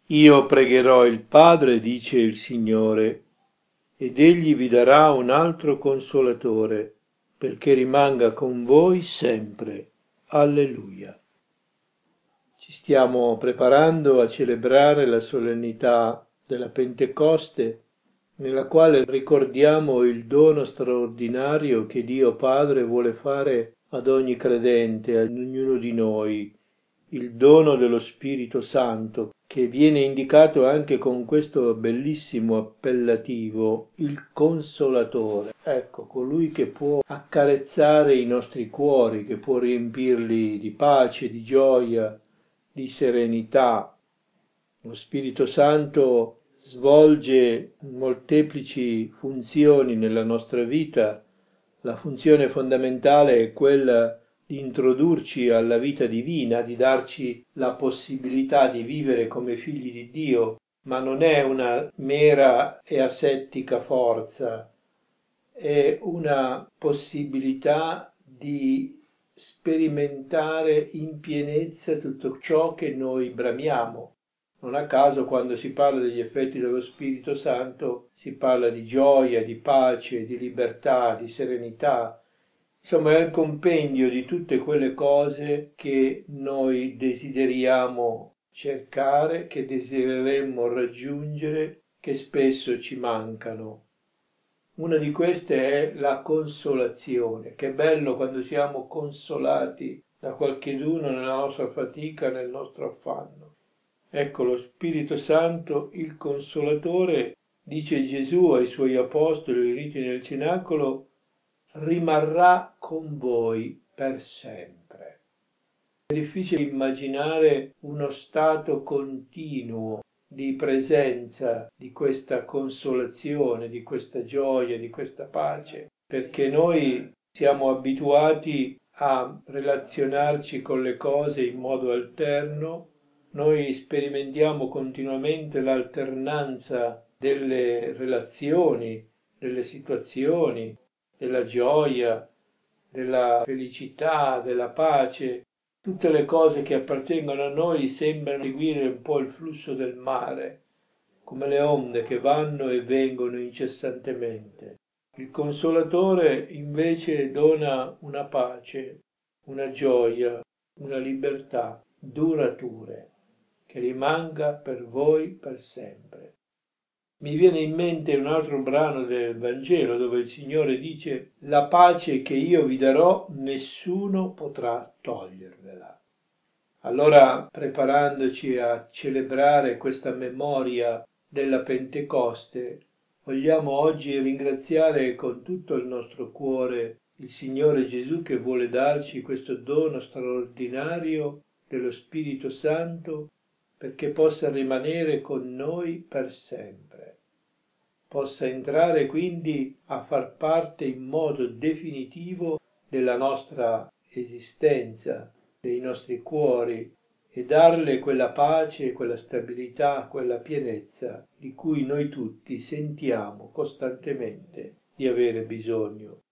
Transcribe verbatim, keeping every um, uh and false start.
Io pregherò il Padre, dice il Signore, ed egli vi darà un altro consolatore, perché rimanga con voi sempre. Alleluia. Ci stiamo preparando a celebrare la solennità della Pentecoste, nella quale ricordiamo il dono straordinario che Dio Padre vuole fare ad ogni credente, ad ognuno di noi, il dono dello Spirito Santo, che viene indicato anche con questo bellissimo appellativo, il Consolatore. Ecco, colui che può accarezzare i nostri cuori, che può riempirli di pace, di gioia, di serenità. Lo Spirito Santo svolge molteplici funzioni nella nostra vita. La funzione fondamentale è quella di introdurci alla vita divina, di darci la possibilità di vivere come figli di Dio, ma non è una mera e asettica forza, è una possibilità di sperimentare in pienezza tutto ciò che noi bramiamo. Non a caso quando si parla degli effetti dello Spirito Santo si parla di gioia, di pace, di libertà, di serenità. Insomma, è il compendio di tutte quelle cose che noi desideriamo cercare, che desidereremmo raggiungere, che spesso ci mancano. Una di queste è la consolazione. Che bello quando siamo consolati da qualcheduno nella nostra fatica, nel nostro affanno. Ecco, lo Spirito Santo, il Consolatore, dice Gesù ai suoi apostoli riuniti nel cenacolo, rimarrà con voi per sempre. È difficile immaginare uno stato continuo di presenza di questa consolazione, di questa gioia, di questa pace, perché noi siamo abituati a relazionarci con le cose in modo alterno, noi sperimentiamo continuamente l'alternanza delle relazioni, delle situazioni, della gioia, della felicità, della pace. Tutte le cose che appartengono a noi sembrano seguire un po' il flusso del mare, come le onde che vanno e vengono incessantemente. Il Consolatore invece dona una pace, una gioia, una libertà durature, che rimanga per voi per sempre. Mi viene in mente un altro brano del Vangelo dove il Signore dice: la pace che io vi darò nessuno potrà togliervela. Allora, preparandoci a celebrare questa memoria della Pentecoste, vogliamo oggi ringraziare con tutto il nostro cuore il Signore Gesù che vuole darci questo dono straordinario dello Spirito Santo perché possa rimanere con noi per sempre, possa entrare quindi a far parte in modo definitivo della nostra esistenza, dei nostri cuori e darle quella pace, quella stabilità, quella pienezza di cui noi tutti sentiamo costantemente di avere bisogno.